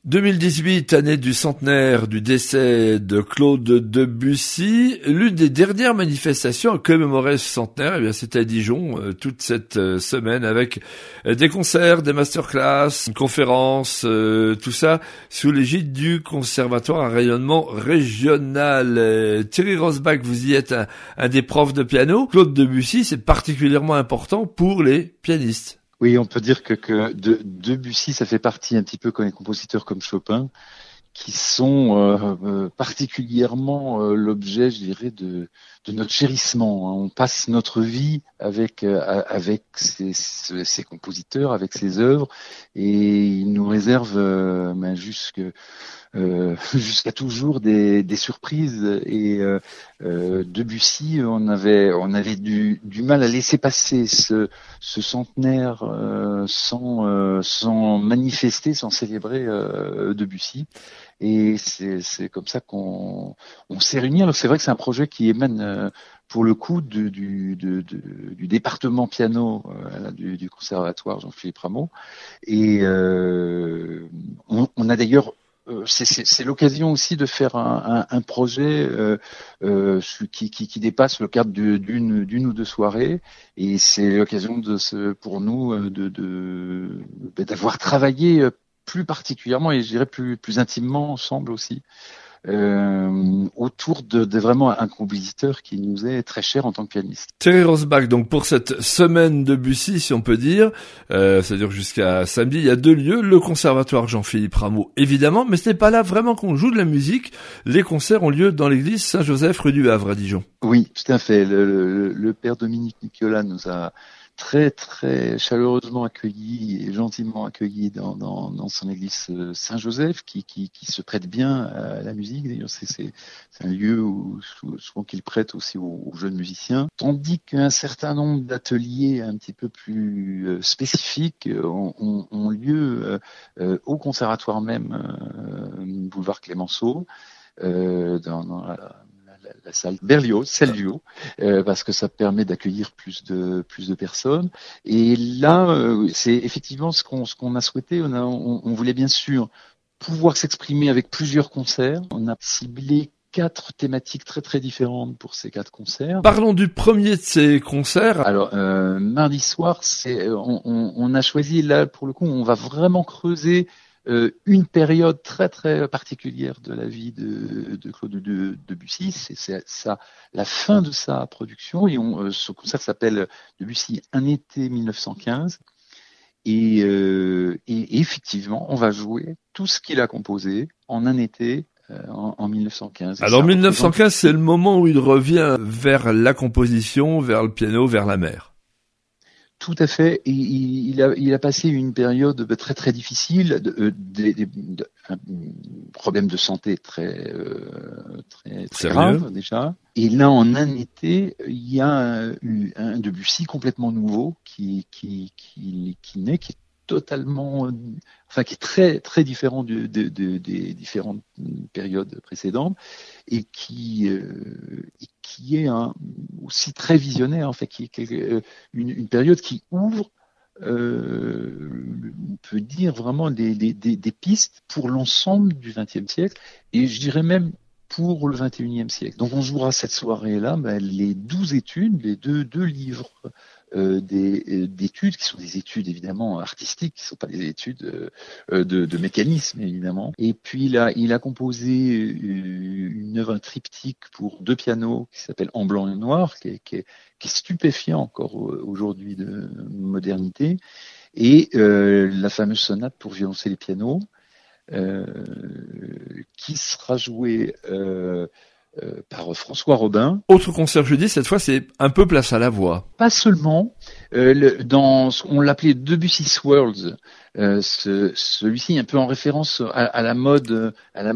2018, année du centenaire du décès de Claude Debussy. L'une des dernières manifestations à commémorer ce centenaire, eh bien, c'était à Dijon, toute cette semaine, avec des concerts, des masterclass, une conférence, tout ça, sous l'égide du Conservatoire à rayonnement régional. Thierry Rosbach, vous y êtes un des profs de piano. Claude Debussy, c'est particulièrement important pour les pianistes. Oui, on peut dire que Debussy, ça fait partie un petit peu comme les compositeurs comme Chopin, qui sont particulièrement l'objet, je dirais, de notre chérissement. On passe notre vie avec ces compositeurs, avec ces œuvres, et ils nous réservent jusqu'à toujours des surprises. Et Debussy, on avait du mal à laisser passer ce centenaire sans manifester, sans célébrer Debussy. Et c'est comme ça qu'on s'est réunis. Alors c'est vrai que c'est un projet qui émane pour le coup du département piano du conservatoire Jean-Philippe Rameau. Et on a d'ailleurs c'est l'occasion aussi de faire un projet qui dépasse le cadre d'une ou deux soirées, et c'est l'occasion pour nous d'avoir travaillé plus particulièrement, et je dirais plus intimement ensemble aussi, autour de vraiment un compositeur qui nous est très cher en tant que pianiste. Thierry Rosbach, donc pour cette semaine de Debussy, si on peut dire, ça dure jusqu'à samedi, il y a deux lieux, le Conservatoire Jean-Philippe Rameau, évidemment, mais ce n'est pas là vraiment qu'on joue de la musique. Les concerts ont lieu dans l'église Saint-Joseph, rue du Havre, à Dijon. Oui, tout à fait. Le père Dominique Nicolas nous a très très chaleureusement accueillis et gentiment accueillis dans son église Saint-Joseph, qui se prête bien à la musique. D'ailleurs, c'est un lieu où souvent qu'il prête aussi aux jeunes musiciens. Tandis qu'un certain nombre d'ateliers un petit peu plus spécifiques ont lieu au conservatoire même, boulevard Clémenceau, dans la salle Berlioz, parce que ça permet d'accueillir plus de personnes. Et là, c'est effectivement ce qu'on a souhaité. On voulait bien sûr pouvoir s'exprimer avec plusieurs concerts. On a ciblé 4 thématiques très très différentes pour ces 4 concerts. Parlons du premier de ces concerts. Alors, mardi soir, on a choisi, là, pour le coup, on va vraiment creuser une période très très particulière de la vie de Claude Debussy. C'est la fin de sa production, et ce concert s'appelle Debussy Un été 1915. Et effectivement, on va jouer tout ce qu'il a composé en un été en 1915. Alors 1915, c'est le moment où il revient vers la composition, vers le piano, vers la mer. Tout à fait. Et il a passé une période très très difficile, un problème de santé très grave déjà. Et là, en un été, il y a un Debussy complètement nouveau qui naît, qui est totalement, enfin qui est très très différent des différentes périodes précédentes, et qui est aussi très visionnaire, en fait, qui est une période qui ouvre, on peut dire vraiment des pistes pour l'ensemble du XXe siècle, et je dirais même pour le XXIe siècle. Donc on jouera cette soirée-là les 12 études, les deux livres d'études, qui sont des études évidemment artistiques, qui ne sont pas des études de mécanisme évidemment. Et puis il a composé une œuvre, un triptyque pour 2 pianos qui s'appelle En blanc et noir, qui est stupéfiant encore aujourd'hui de modernité, et la fameuse sonate pour violoncelle et piano, qui sera jouée par François Robin. Autre concert jeudi, cette fois c'est un peu place à la voix. Pas seulement, on l'appelait Debussy's Worlds, celui-ci un peu en référence à la mode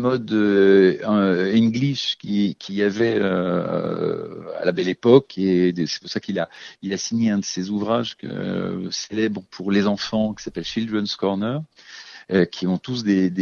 English qui y avait à la belle époque, et c'est pour ça qu'il a signé un de ses ouvrages célèbres pour les enfants, qui s'appelle Children's Corner, qui ont tous des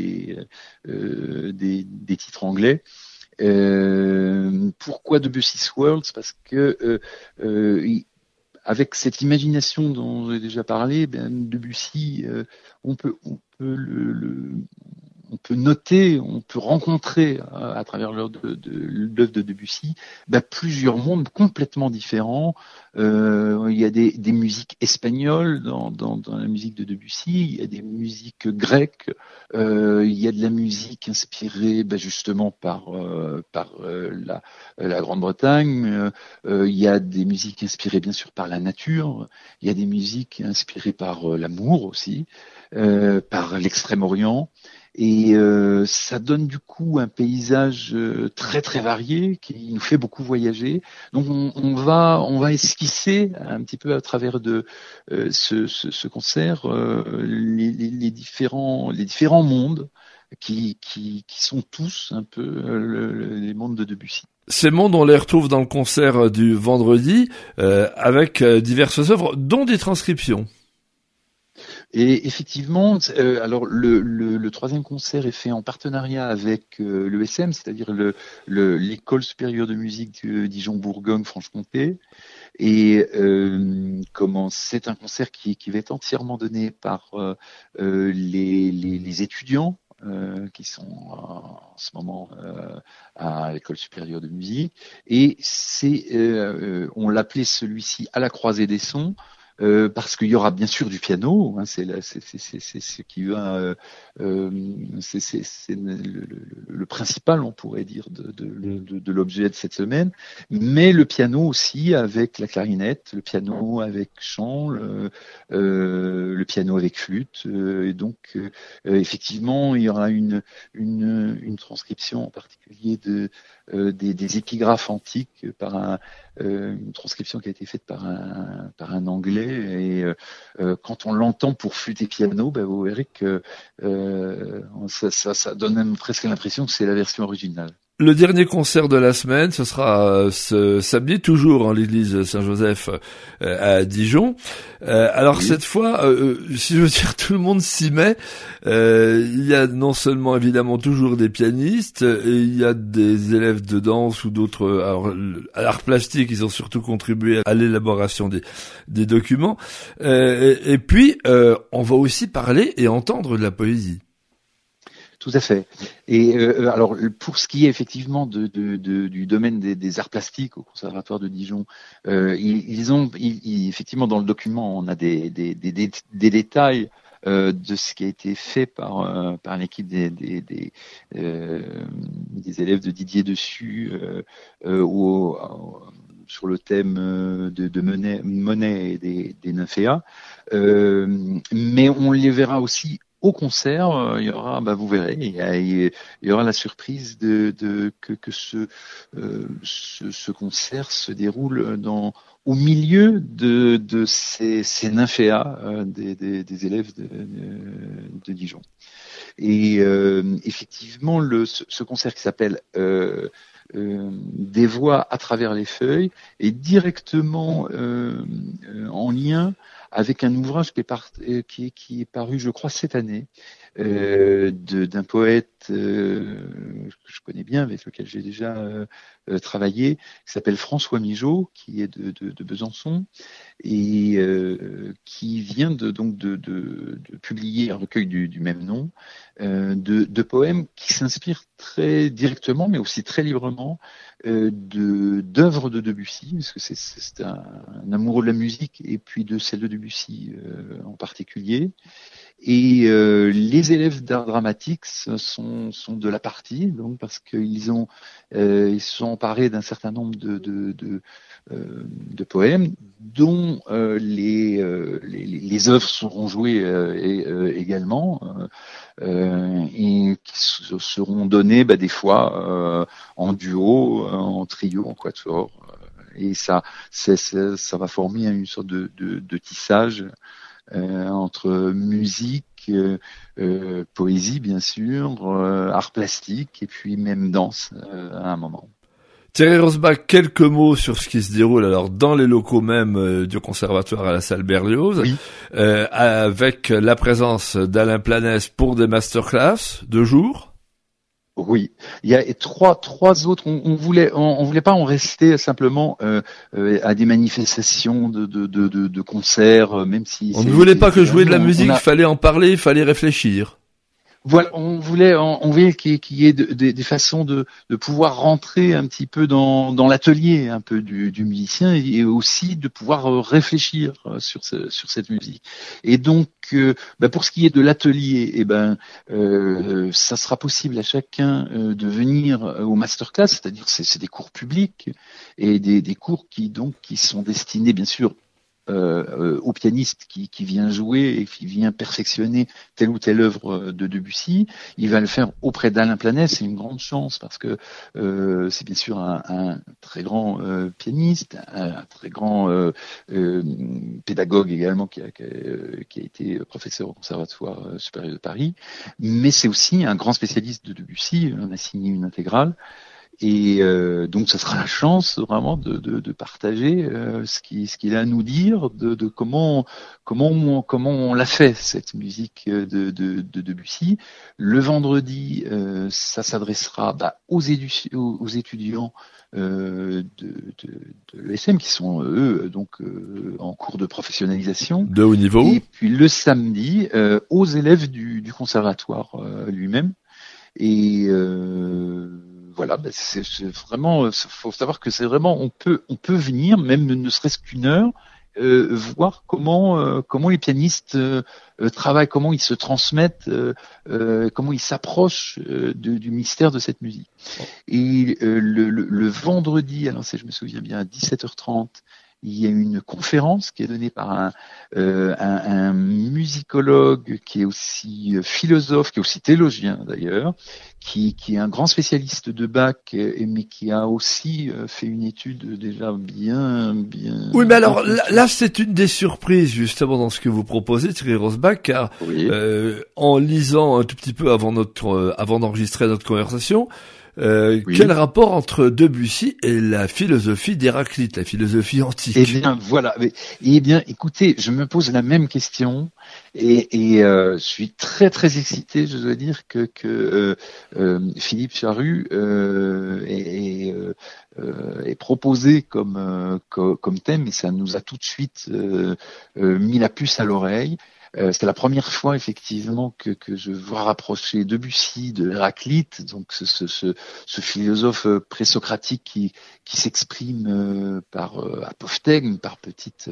titres anglais. Pourquoi Debussy's Worlds? Parce que avec cette imagination dont j'ai déjà parlé, Debussy, on peut peut noter, on peut rencontrer à travers l'œuvre de Debussy plusieurs mondes complètement différents. Il y a des musiques espagnoles dans la musique de Debussy, il y a des musiques grecques, il y a de la musique inspirée justement par la Grande-Bretagne, il y a des musiques inspirées bien sûr par la nature, il y a des musiques inspirées par l'amour aussi, par l'Extrême-Orient. Et ça donne du coup un paysage très très varié qui nous fait beaucoup voyager. Donc on va esquisser un petit peu à travers de ce concert les différents mondes qui sont tous un peu les mondes de Debussy. Ces mondes, on les retrouve dans le concert du vendredi avec diverses œuvres, dont des transcriptions. Et effectivement, alors le troisième concert est fait en partenariat avec l'ESM, c'est-à-dire l'école supérieure de musique de Dijon-Bourgogne-Franche-Comté. Et c'est un concert qui va être entièrement donné par les étudiants qui sont en ce moment à l'école supérieure de musique. Et on l'appelait celui-ci à la croisée des sons. Parce qu'il y aura bien sûr du piano, hein, c'est ce qui va, c'est le principal, on pourrait dire, de l'objet de cette semaine. Mais le piano aussi avec la clarinette, le piano avec chant, le piano avec flûte. Et donc, effectivement, il y aura une transcription en particulier des épigraphes antiques par une transcription qui a été faite par un Anglais. Et quand on l'entend pour flûte et piano, vous verrez que ça donne même presque l'impression que c'est la version originale. Le dernier concert de la semaine, ce sera ce samedi, toujours en l'église Saint-Joseph à Dijon. Alors oui. Cette fois, si je veux dire, tout le monde s'y met. Il y a non seulement évidemment toujours des pianistes, il y a des élèves de danse ou d'autres. Alors, à l'art plastique, ils ont surtout contribué à l'élaboration des documents. Et puis, on va aussi parler et entendre de la poésie. Tout à fait. Et alors pour ce qui est effectivement du domaine des arts plastiques au Conservatoire de Dijon, effectivement dans le document on a des détails de ce qui a été fait par l'équipe des élèves de Didier Dessus sur le thème de Monet et des nymphéas, mais on les verra aussi. Au concert, il y aura, vous verrez, il y aura la surprise que ce concert se déroule au milieu de ces nymphéas des élèves de Dijon. Et effectivement, ce concert qui s'appelle Des voix à travers les feuilles est directement en lien avec un ouvrage qui est paru, je crois, cette année, d'un poète que je connais bien, avec lequel j'ai déjà travaillé, qui s'appelle François Migeot, qui est de Besançon, et qui vient de publier un recueil du même nom, de poèmes qui s'inspirent très directement, mais aussi très librement, d'œuvres de Debussy, parce que c'est un amoureux de la musique, et puis de celle de Debussy en particulier. Et les élèves d'art dramatique sont de la partie, donc parce qu'ils se sont emparés d'un certain nombre de poèmes dont les œuvres seront jouées également et qui seront données des fois en duo, en trio, en quatuor, et ça va former une sorte de tissage entre musique, poésie bien sûr, art plastique et puis même danse à un moment. Thierry Rosbach, quelques mots sur ce qui se déroule alors dans les locaux même du conservatoire à la salle Berlioz, oui. Avec la présence d'Alain Planès pour des masterclass de jour. Oui, il y a trois autres. On voulait pas en rester simplement à des manifestations de concerts, même si on ne voulait pas que jouer de la musique. Il fallait en parler, il fallait réfléchir. Voilà, on voulait qu'il y ait des façons de pouvoir rentrer un petit peu dans l'atelier un peu du musicien et aussi de pouvoir réfléchir sur cette musique. Et donc, pour ce qui est de l'atelier, ça sera possible à chacun de venir au masterclass, c'est-à-dire c'est des cours publics et des cours qui sont destinés bien sûr au pianiste qui vient jouer et qui vient perfectionner telle ou telle œuvre de Debussy. Il va le faire auprès d'Alain Planet, c'est une grande chance parce que c'est bien sûr un très grand pianiste, un très grand pédagogue également qui a été professeur au Conservatoire supérieur de Paris, mais c'est aussi un grand spécialiste de Debussy, on a signé une intégrale. Et donc, ce sera la chance vraiment de partager ce qu'il a à nous dire de comment on l'a fait cette musique de Debussy. Le vendredi, ça s'adressera aux étudiants de l'ESM qui sont eux donc en cours de professionnalisation de haut niveau. Et puis le samedi aux élèves du conservatoire lui-même. Et voilà, c'est vraiment, faut savoir que c'est vraiment, on peut venir, même ne serait-ce qu'une heure, voir comment les pianistes travaillent, comment ils se transmettent, comment ils s'approchent du mystère de cette musique. Et le vendredi, alors je me souviens bien, à 17h30, il y a une conférence qui est donnée par un musicologue qui est aussi philosophe, qui est aussi théologien d'ailleurs, qui est un grand spécialiste de Bach, mais qui a aussi fait une étude déjà bien. Oui, mais alors là, c'est une des surprises justement dans ce que vous proposez, Thierry Rosbach, car oui. En lisant un tout petit peu avant d'enregistrer notre conversation. Oui. Quel rapport entre Debussy et la philosophie d'Héraclite, la philosophie antique? Eh bien, voilà. Eh bien, écoutez, je me pose la même question et je suis très très excité. Je dois dire que Philippe Charru est proposé comme thème et ça nous a tout de suite mis la puce à l'oreille. C'est la première fois effectivement que je vois rapprocher Debussy de Héraclite, donc ce philosophe présocratique qui s'exprime par apophthegme, par petites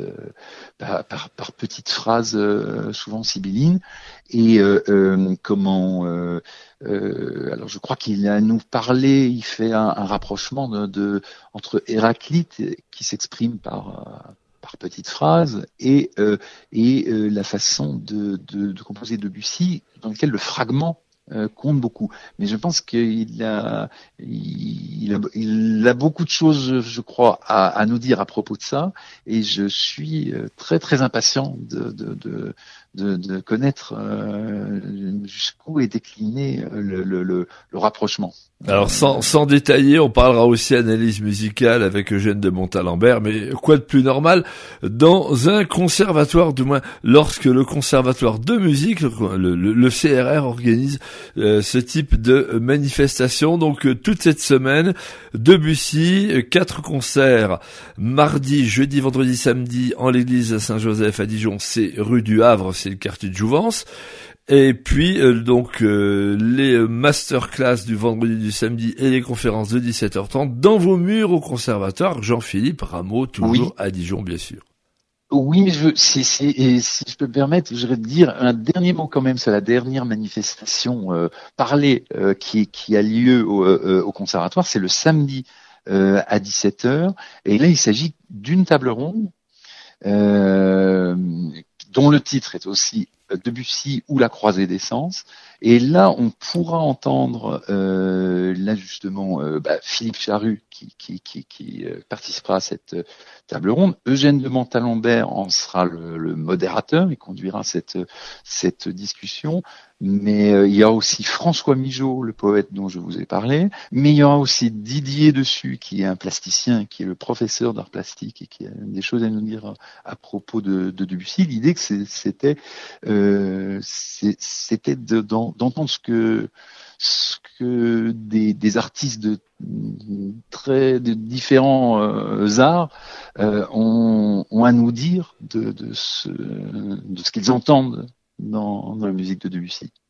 phrases souvent sibyllines, et alors je crois qu'il a nous parlé, il fait un rapprochement entre Héraclite qui s'exprime par petites phrases et la façon de composer Debussy dans lequel le fragment compte beaucoup. Mais je pense qu'il a beaucoup de choses, je crois, à nous dire à propos de ça, et je suis très très impatient de connaître jusqu'où est décliné le rapprochement. Alors sans détailler, on parlera aussi analyse musicale avec Eugène de Montalembert, mais quoi de plus normal dans un conservatoire, du moins lorsque le conservatoire de musique, le CRR organise ce type de manifestation. Donc toute cette semaine, Debussy, 4 concerts, mardi, jeudi, vendredi, samedi en l'église Saint-Joseph à Dijon, c'est rue du Havre, c'est le quartier de Jouvence. Et puis les masterclass du vendredi, du samedi et les conférences de 17h30 dans vos murs au conservatoire Jean-Philippe Rameau, toujours à Dijon bien sûr. Oui, mais si je peux me permettre, je voudrais dire un dernier mot quand même sur la dernière manifestation parlée qui a lieu au conservatoire, c'est le samedi à 17h. Et là, il s'agit d'une table ronde dont le titre est aussi Debussy ou la croisée des sens. Et là, on pourra entendre là justement Philippe Charru qui participera à cette table ronde. Eugène de Montalembert en sera le modérateur, il conduira cette discussion. Mais il y a aussi François Migeot, le poète dont je vous ai parlé. Mais il y aura aussi Didier Dessus, qui est un plasticien, qui est le professeur d'art plastique et qui a des choses à nous dire à propos de Debussy. L'idée que c'était d'entendre ce que des artistes de différents arts ont à nous dire de ce qu'ils entendent dans la musique de Debussy.